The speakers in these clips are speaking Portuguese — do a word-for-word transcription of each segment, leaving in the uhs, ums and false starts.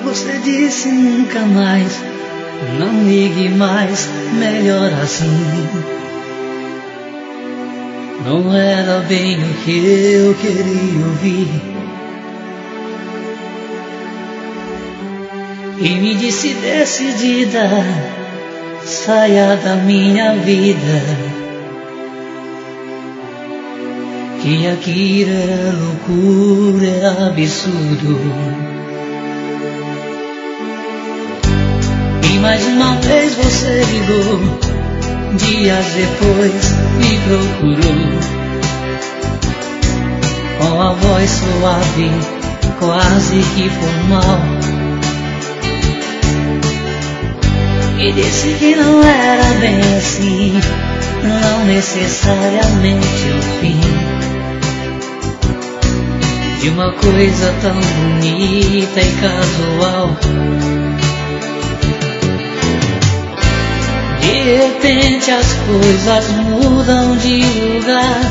Você disse nunca mais, não ligue mais, melhor assim. Não era bem o que eu queria ouvir. E me disse decidida, saia da minha vida, que aquilo era loucura, era absurdo. E mais uma vez você ligou, dias depois me procurou, com a voz suave, quase que formal, e disse que não era bem assim, não necessariamente o fim de uma coisa tão bonita e casual. De repente as coisas mudam de lugar,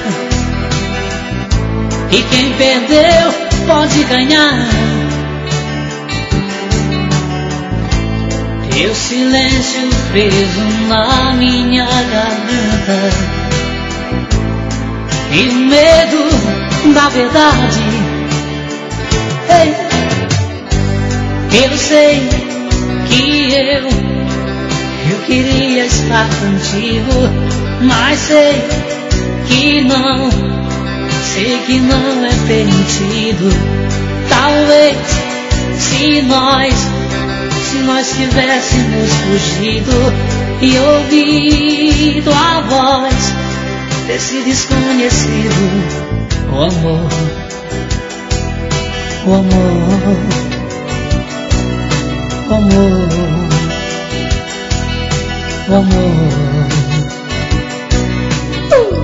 e quem perdeu pode ganhar. Teu silêncio preso na minha garganta, e o medo da verdade. Ei, eu sei que eu Eu queria estar contigo, mas sei que não, sei que não é permitido. Talvez se nós, se nós tivéssemos fugido e ouvido a voz desse desconhecido, o amor, o amor, o amor. O amor. Uh!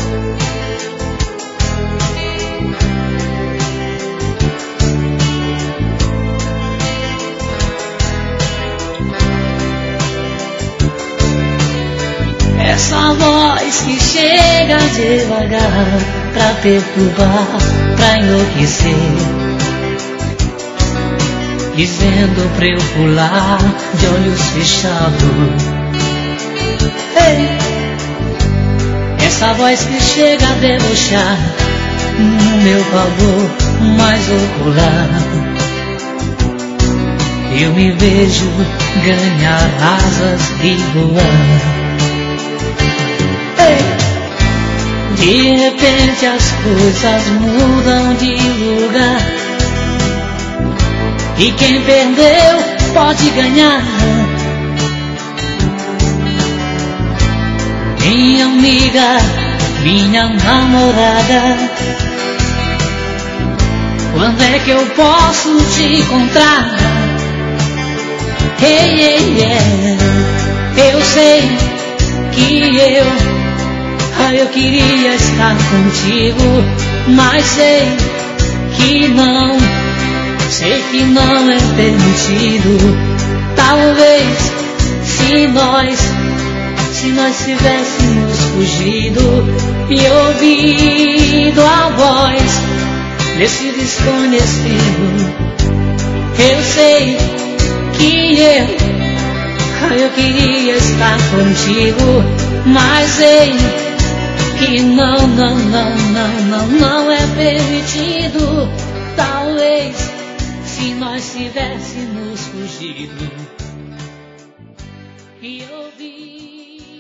Essa voz que chega devagar pra perturbar, pra enlouquecer, dizendo pra eu pular de olhos fechados. Ei, essa voz que chega a debochar no meu valor mais ocular. Eu me vejo ganhar asas e voar. Ei, de repente as coisas mudam de lugar, e quem perdeu pode ganhar. Minha amiga, minha namorada, quando é que eu posso te encontrar? Hey, hey, yeah. Eu sei que eu, ah, eu queria estar contigo, mas sei que não, sei que não é permitido. Talvez se nós Se nós tivéssemos fugido e ouvido a voz desse desconhecido, eu sei que eu, eu queria estar contigo, mas sei que não, não, não, não, não, não é permitido. Talvez se nós tivéssemos fugido e ouvido